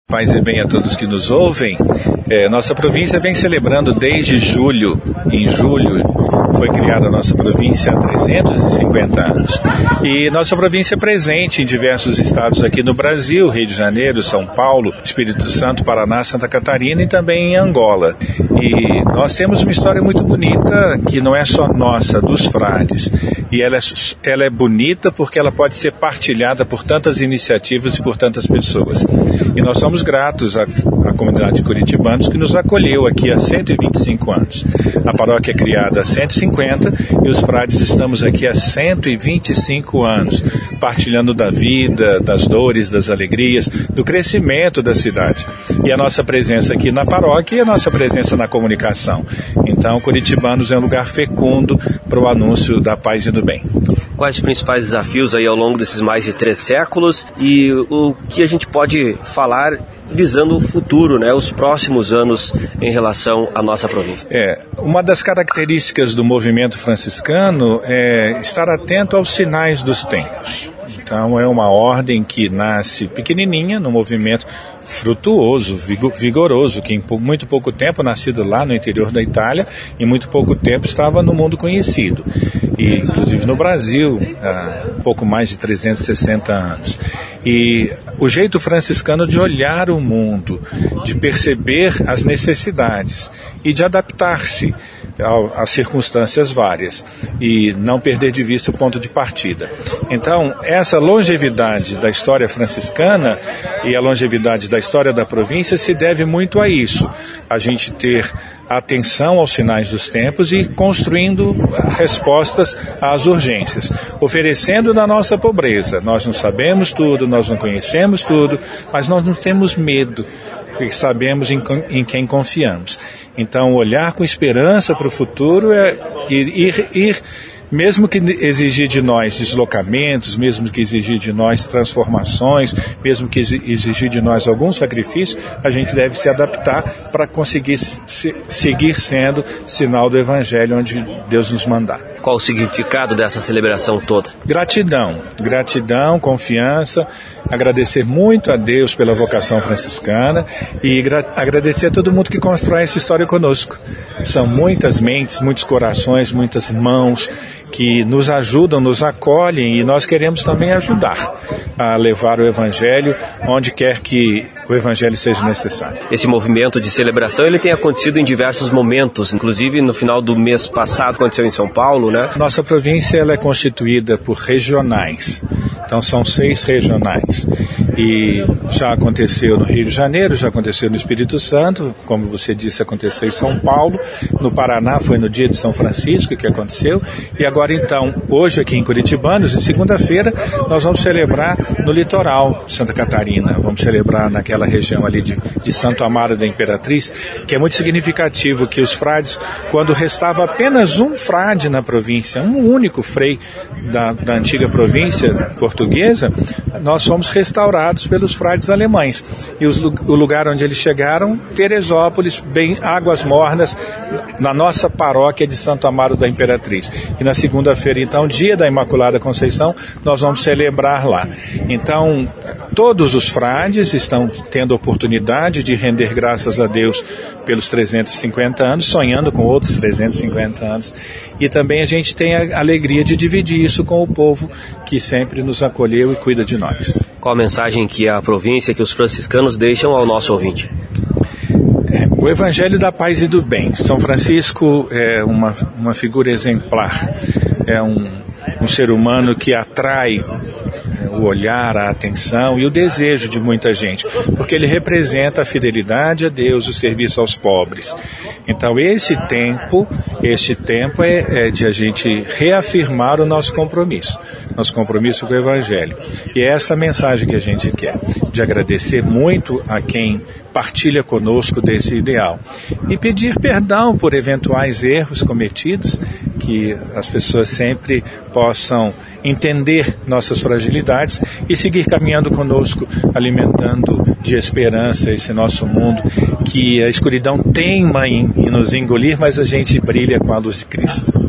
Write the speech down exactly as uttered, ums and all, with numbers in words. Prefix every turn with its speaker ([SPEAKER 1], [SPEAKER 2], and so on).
[SPEAKER 1] Paz e bem a todos que nos ouvem. É, nossa província vem celebrando desde julho. Em julho foi criada a nossa província há trezentos e cinquenta anos. E nossa província é presente em diversos estados aqui no Brasil, Rio de Janeiro, São Paulo, Espírito Santo, Paraná, Santa Catarina e também em Angola. E nós temos uma história muito bonita que não é só nossa, dos frades. E ela é, ela é bonita porque ela pode ser partilhada por tantas iniciativas e por tantas pessoas. E nós somos gratos à, à comunidade de curitibanos que nos acolheu aqui há cento e vinte e cinco anos. A paróquia é criada há cento e cinquenta e os frades estamos aqui há cento e vinte e cinco anos, partilhando da vida, das dores, das alegrias, do crescimento da cidade. E a nossa presença aqui na paróquia e a nossa presença na comunicação. Então, Curitibanos é um lugar fecundo para o anúncio da paz e do bem.
[SPEAKER 2] Quais os principais desafios aí ao longo desses mais de três séculos e o que a gente pode falar visando o futuro, né, os próximos anos em relação à nossa província?
[SPEAKER 1] É, uma das características do movimento franciscano é estar atento aos sinais dos tempos. Então é uma ordem que nasce pequenininha, num movimento frutuoso, vigoroso, que em muito pouco tempo, nascido lá no interior da Itália, em muito pouco tempo estava no mundo conhecido. E inclusive no Brasil, há pouco mais de trezentos e sessenta anos. E o jeito franciscano de olhar o mundo, de perceber as necessidades e de adaptar-se às circunstâncias várias e não perder de vista o ponto de partida. Então, essa longevidade da história franciscana e a longevidade da história da província se deve muito a isso, a gente ter atenção aos sinais dos tempos e construindo respostas às urgências, oferecendo na nossa pobreza. Nós não sabemos tudo, nós não conhecemos tudo, mas nós não temos medo, porque sabemos em, em quem confiamos. Então, olhar com esperança para o futuro é ir, ir, ir, mesmo que exigir de nós deslocamentos, mesmo que exigir de nós transformações, mesmo que exigir de nós algum sacrifício, a gente deve se adaptar para conseguir se, seguir sendo sinal do Evangelho onde Deus nos mandar.
[SPEAKER 2] Qual o significado dessa celebração toda?
[SPEAKER 1] Gratidão, gratidão, confiança, agradecer muito a Deus pela vocação franciscana e gra- agradecer a todo mundo que constrói essa história conosco. São muitas mentes, muitos corações, muitas mãos que nos ajudam, nos acolhem e nós queremos também ajudar a levar o Evangelho onde quer que o Evangelho seja necessário.
[SPEAKER 2] Esse movimento de celebração ele tem acontecido em diversos momentos, inclusive no final do mês passado aconteceu em São Paulo, né?
[SPEAKER 1] Nossa província ela é constituída por regionais, então são seis regionais e já aconteceu no Rio de Janeiro, já aconteceu no Espírito Santo, como você disse, aconteceu em São Paulo, no Paraná foi no dia de São Francisco que aconteceu e agora então, hoje aqui em Curitibanos, em segunda-feira, nós vamos celebrar no litoral de Santa Catarina, vamos celebrar naquela região ali de, de Santo Amaro da Imperatriz, que é muito significativo que os frades, quando restava apenas um frade na província, um único frei da, da antiga província portuguesa, nós fomos restaurados pelos frades alemães. E os, o lugar onde eles chegaram, Teresópolis, bem Águas Mornas, na nossa paróquia de Santo Amaro da Imperatriz. E na segunda-feira, então, dia da Imaculada Conceição, nós vamos celebrar lá. Então, todos os frades estão tendo a oportunidade de render graças a Deus pelos trezentos e cinquenta anos, sonhando com outros trezentos e cinquenta anos. E também a gente tem a alegria de dividir isso com o povo que sempre nos acolheu e cuida de nós.
[SPEAKER 2] Qual a mensagem que a província, que os franciscanos deixam ao nosso ouvinte?
[SPEAKER 1] É, o Evangelho da paz e do bem. São Francisco é uma, uma figura exemplar, é um, um ser humano que atrai o olhar, a atenção e o desejo de muita gente, porque ele representa a fidelidade a Deus, o serviço aos pobres. Então esse tempo, esse tempo é, é de a gente reafirmar o nosso compromisso, nosso compromisso com o Evangelho. E é essa mensagem que a gente quer, de agradecer muito a quem partilha conosco desse ideal e pedir perdão por eventuais erros cometidos, que as pessoas sempre possam entender nossas fragilidades e seguir caminhando conosco, alimentando de esperança esse nosso mundo que a escuridão teima em, em nos engolir, mas a gente brilha com a luz de Cristo.